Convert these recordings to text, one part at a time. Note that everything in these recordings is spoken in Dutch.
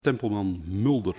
Tempelman Mulder.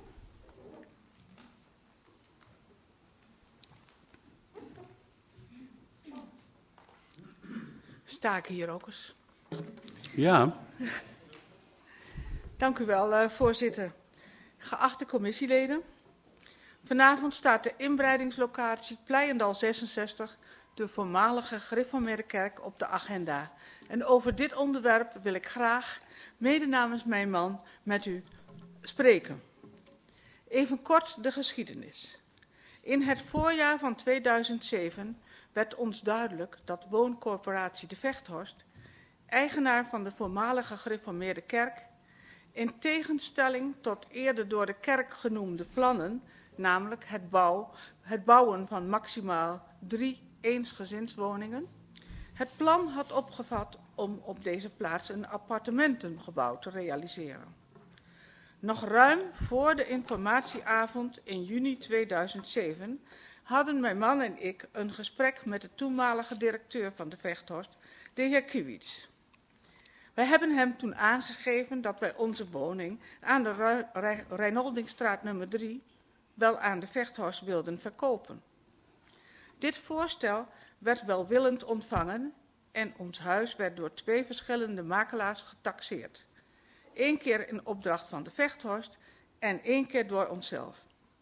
Sta ik hier ook eens? Ja. Dank u wel, voorzitter. Geachte commissieleden. Vanavond staat de inbreidingslocatie Pleiendal 66, de voormalige gereformeerde kerk, op de agenda. En over dit onderwerp wil ik graag, mede namens mijn man, met u spreken. Even kort de geschiedenis. In het voorjaar van 2007 werd ons duidelijk dat wooncorporatie De Vechthorst, eigenaar van de voormalige gereformeerde kerk, in tegenstelling tot eerder door de kerk genoemde plannen, namelijk het bouwen van maximaal 3 eensgezinswoningen, het plan had opgevat om op deze plaats een appartementengebouw te realiseren. Nog ruim voor de informatieavond in juni 2007 hadden mijn man en ik een gesprek met de toenmalige directeur van De Vechthorst, de heer Kiewits. Wij hebben hem toen aangegeven dat wij onze woning aan de Reinholdingstraat nummer 3 wel aan De Vechthorst wilden verkopen. Dit voorstel werd welwillend ontvangen en ons huis werd door 2 verschillende makelaars getaxeerd. 1 keer in opdracht van De Vechthorst en 1 keer door onszelf.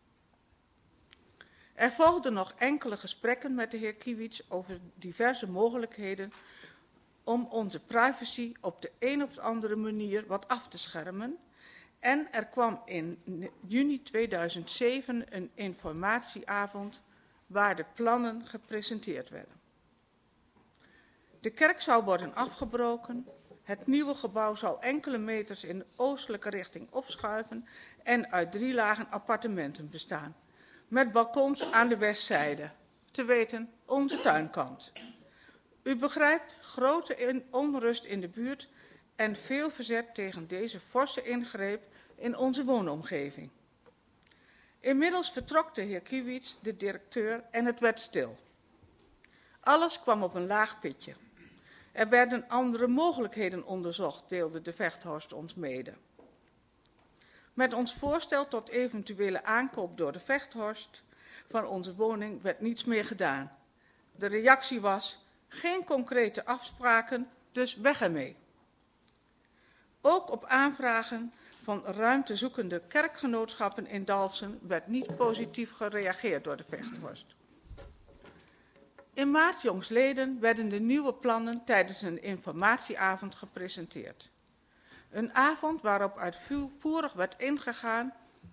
Er volgden nog enkele gesprekken met de heer Kiewits over diverse mogelijkheden om onze privacy op de een of andere manier wat af te schermen. En er kwam in juni 2007 een informatieavond waar de plannen gepresenteerd werden. De kerk zou worden afgebroken, het nieuwe gebouw zou enkele meters in de oostelijke richting opschuiven en uit 3 lagen appartementen bestaan, met balkons aan de westzijde, te weten onze tuinkant. U begrijpt, grote onrust in de buurt en veel verzet tegen deze forse ingreep in onze woonomgeving. Inmiddels vertrok de heer Kiewits, de directeur, en het werd stil. Alles kwam op een laag pitje. Er werden andere mogelijkheden onderzocht, deelde De Vechthorst ons mede. Met ons voorstel tot eventuele aankoop door De Vechthorst van onze woning werd niets meer gedaan. De reactie was: geen concrete afspraken, dus weg ermee. Ook op aanvragen van ruimtezoekende kerkgenootschappen in Dalfsen werd niet positief gereageerd door De Vechthorst. In maart jongstleden werden de nieuwe plannen tijdens een informatieavond gepresenteerd. Een avond waarop uitvoerig werd ingegaan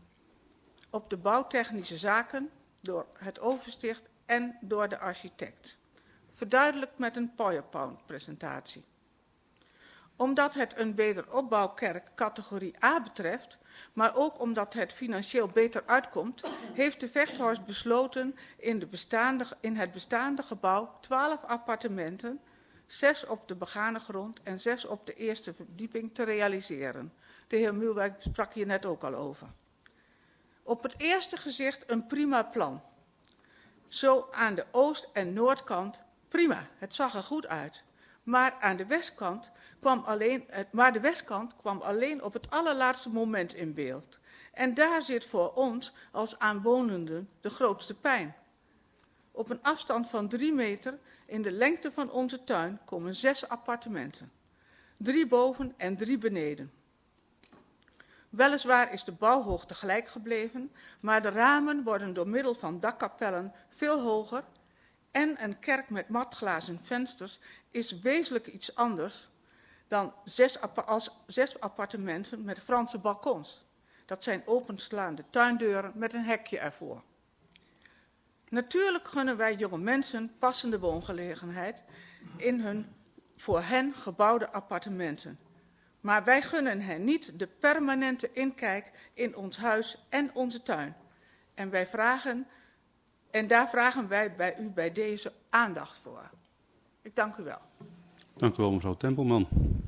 op de bouwtechnische zaken door het oversticht en door de architect. Verduidelijkt met een PowerPoint-presentatie. Omdat het een wederopbouwkerk categorie A betreft, maar ook omdat het financieel beter uitkomt, heeft De Vechthorst besloten in het bestaande gebouw 12 appartementen, 6 op de begane grond en 6 op de eerste verdieping te realiseren. De heer Mulwijk sprak hier net ook al over. Op het eerste gezicht een prima plan. Zo aan de oost- en noordkant prima, het zag er goed uit. Maar aan de westkant kwam alleen op het allerlaatste moment in beeld. En daar zit voor ons als aanwonenden de grootste pijn. Op een afstand van 3 meter in de lengte van onze tuin komen 6 appartementen. 3 boven en 3 beneden. Weliswaar is de bouwhoogte gelijk gebleven, maar de ramen worden door middel van dakkapellen veel hoger en een kerk met matglazen vensters is wezenlijk iets anders dan 6 appartementen met Franse balkons. Dat zijn openslaande tuindeuren met een hekje ervoor. Natuurlijk gunnen wij jonge mensen passende woongelegenheid in hun voor hen gebouwde appartementen. Maar wij gunnen hen niet de permanente inkijk in ons huis en onze tuin. En daar vragen wij bij u bij deze aandacht voor. Ik dank u wel. Dank u wel, mevrouw Tempelman.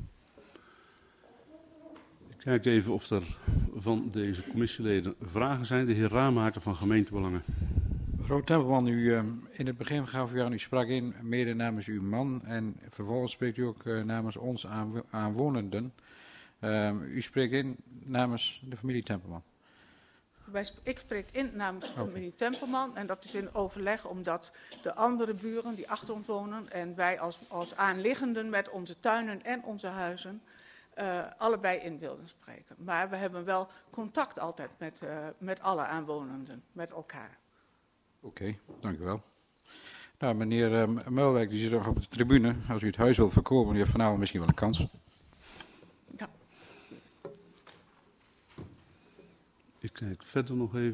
Ik kijk even of er van deze commissieleden vragen zijn. De heer Ramaker van Gemeentebelangen. Mevrouw Tempelman, in het begin gaf u aan uw sprak in, mede namens uw man en vervolgens spreekt u ook namens ons aanwonenden. U spreekt in namens de familie Tempelman. Ik spreek in namens de familie Tempelman en dat is in overleg omdat de andere buren die achter ons wonen en wij als aanliggenden met onze tuinen en onze huizen allebei in wilden spreken. Maar we hebben wel contact altijd met alle aanwonenden, met elkaar. Oké, dank u wel. Nou, meneer Muilwijk, die zit nog op de tribune. Als u het huis wilt verkopen, u heeft vanavond misschien wel een kans. Ja. Ik kijk verder nog even.